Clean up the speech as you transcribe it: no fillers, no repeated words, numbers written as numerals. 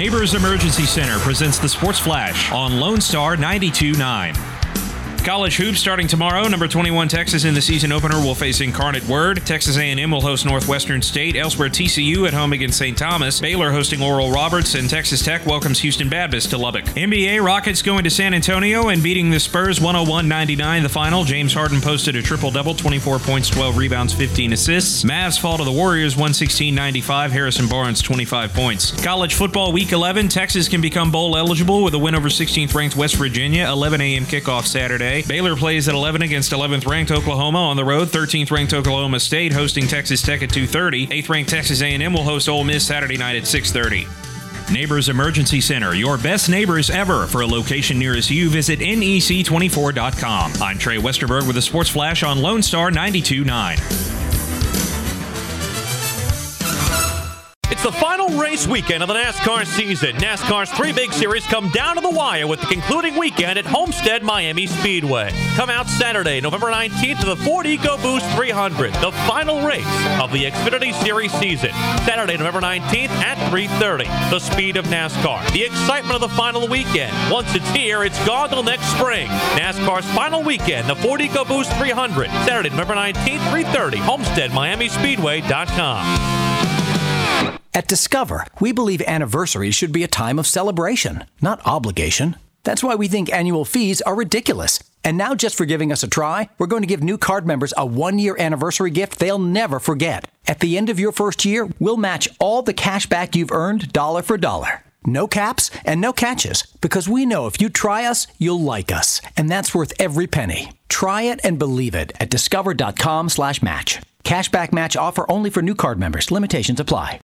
Neighbors Emergency Center presents the Sports Flash on Lone Star 92.9. College hoops starting tomorrow. Number 21 Texas in the season opener will face Incarnate Word. Texas A&M will host Northwestern State. Elsewhere, TCU at home against St. Thomas. Baylor hosting Oral Roberts, and Texas Tech welcomes Houston Baptist to Lubbock. NBA Rockets going to San Antonio and beating the Spurs 101-99 the final. James Harden posted a triple-double, 24 points, 12 rebounds, 15 assists. Mavs fall to the Warriors 116-95. Harrison Barnes 25 points. College football week 11. Texas can become bowl eligible with a win over 16th-ranked West Virginia. 11 a.m. kickoff Saturday. Baylor plays at 11 against 11th-ranked Oklahoma on the road. 13th-ranked Oklahoma State hosting Texas Tech at 2:30. 8th-ranked Texas A&M will host Ole Miss Saturday night at 6:30. Neighbors Emergency Center, your best neighbors ever. For a location nearest you, visit NEC24.com. I'm Trey Westerberg with the Sports Flash on Lone Star 92.9. It's the final race weekend of the NASCAR season. NASCAR's three big series come down to the wire with the concluding weekend at Homestead Miami Speedway. Come out Saturday, November 19th to the Ford EcoBoost 300, the final race of the Xfinity Series season. Saturday, November 19th at 3:30. The speed of NASCAR. The excitement of the final weekend. Once it's here, it's gone till next spring. NASCAR's final weekend, the Ford EcoBoost 300. Saturday, November 19th, 3:30. HomesteadMiamiSpeedway.com. At Discover, we believe anniversaries should be a time of celebration, not obligation. That's why we think annual fees are ridiculous. And now, just for giving us a try, we're going to give new card members a one-year anniversary gift they'll never forget. At the end of your first year, we'll match all the cash back you've earned dollar for dollar. No caps and no catches, because we know if you try us, you'll like us. And that's worth every penny. Try it and believe it at discover.com/match. Cashback match offer only for new card members. Limitations apply.